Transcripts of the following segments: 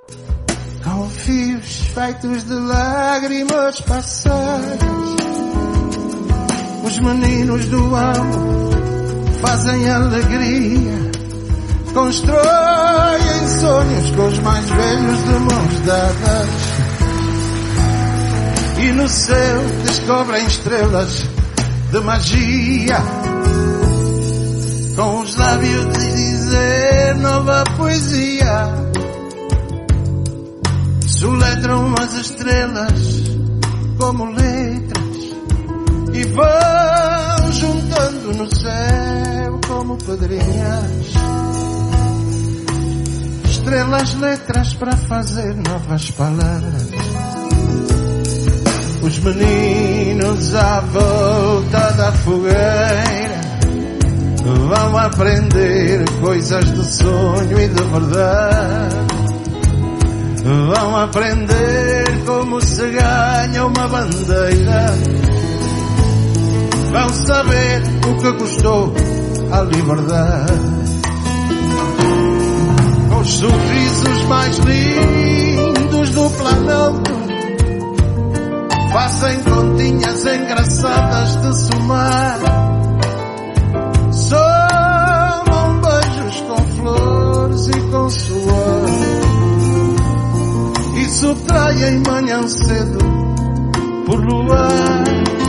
com fios feitos de lágrimas passadas. Os meninos do amor fazem alegria, constroem sonhos com os mais velhos de mãos dadas. E no céu descobrem estrelas de magia, com os lábios de dizer nova poesia. Soletram as estrelas como letras e vão juntando no céu como pedrinhas. Estrelas, letras para fazer novas palavras. Os meninos à volta da fogueira vão aprender coisas de sonho e de verdade. Vão aprender como se ganha uma bandeira. Vão saber o que custou a liberdade. Com os sorrisos mais lindos do planalto, fazem continhas engraçadas de somar. Somam beijos com flores e com suor, e subtraem manhã cedo por luar.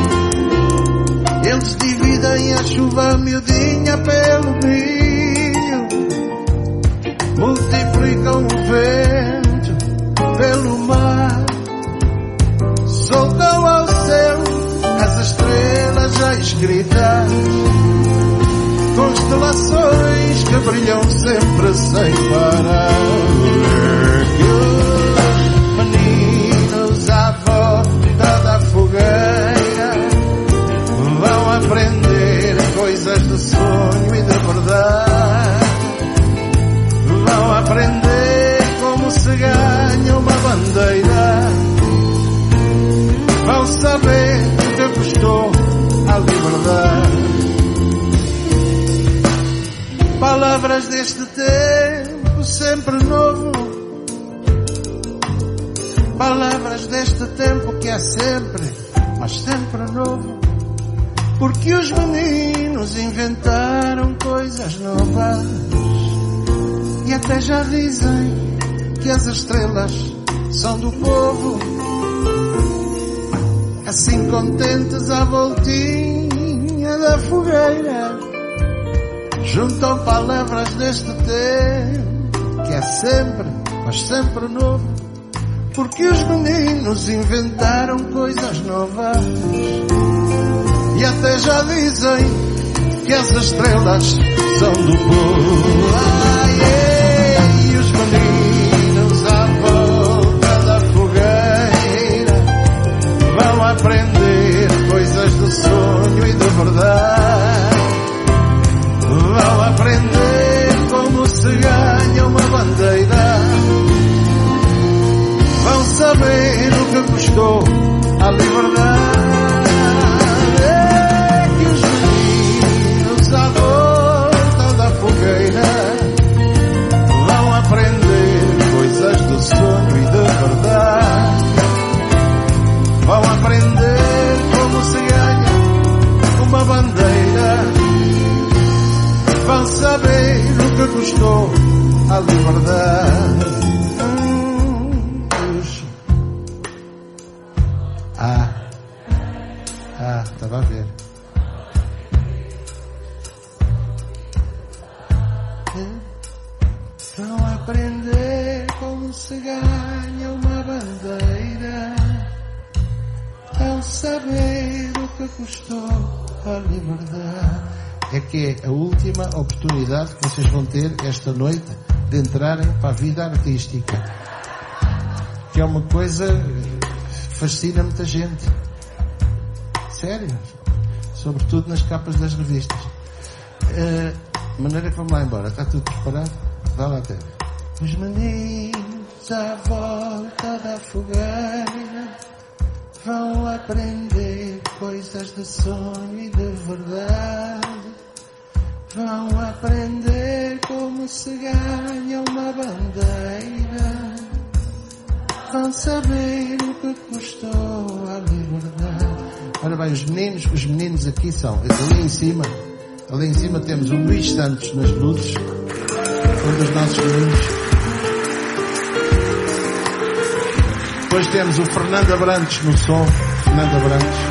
Eles dividem a chuva miudinha pelo milho, multiplicam o vento pelo mar. Soltam ao céu as estrelas já escritas, constelações que brilham sempre sem parar. E os meninos à volta da fogueira vão aprender coisas de sonho e de verdade. Vão aprender como se ganha uma bandeira. Vão saber o que custou a liberdade. Palavras deste tempo sempre novo, palavras deste tempo que é sempre, mas sempre novo. Porque os meninos inventaram coisas novas e até já dizem que as estrelas são do povo. Assim contentes à voltinha da fogueira, juntam palavras deste tempo que é sempre, mas sempre novo. Porque os meninos inventaram coisas novas e até já dizem que as estrelas são do povo. E os meninos à volta da fogueira vão aprender coisas de sonho e de verdade. Vão aprender como se ganha uma bandeira. Vão saber o que custou a liberdade. É que os meninos à volta da fogueira vão aprender coisas de sonho e de verdade. Vão aprender como se ganha uma bandeira. Vão saber o que custou a liberdade. Estava a ver. Vão aprender como se ganha uma bandeira. Vão saber o que custou a liberdade. É que é a última oportunidade que vocês vão ter esta noite de entrarem para a vida artística, que é uma coisa que fascina muita gente. Sério, sobretudo nas capas das revistas. De maneira que vamos lá embora. Está tudo preparado? Vá lá até. Os meninos à volta da fogueira vão aprender coisas de sonho e de verdade. Vão aprender como se ganha uma bandeira. vão saber o que custou a liberdade. Ora bem, os meninos aqui são, ali em cima temos o Luís Santos nas luzes, um dos nossos meninos. Depois temos o Fernando Abrantes no som, Fernando Abrantes.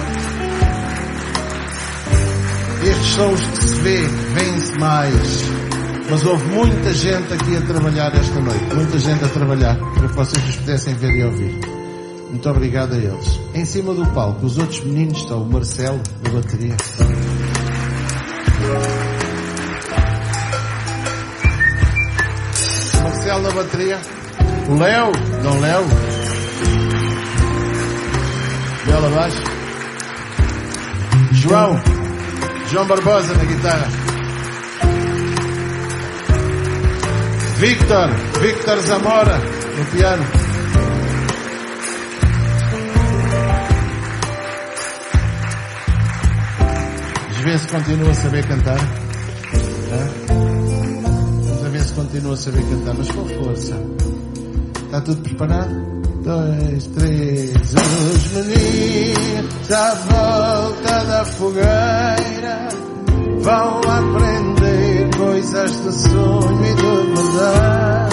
Estes são os que se vêem-se mais. Mas houve muita gente aqui a trabalhar esta noite. Muita gente a trabalhar para que vocês os pudessem ver e ouvir. Muito obrigado a eles. Em cima do palco, os outros meninos estão o Marcelo, da bateria. O Marcelo da bateria. O Léo, Dom Léo. Bela abaixo. João Barbosa na guitarra. Victor Zamora no piano. Vamos ver se continua a saber cantar. Vamos a ver se continua a saber cantar, mas com força. Está tudo preparado? 2, 3, os meninos à volta da fogueira vão aprender coisas de sonho e de verdade.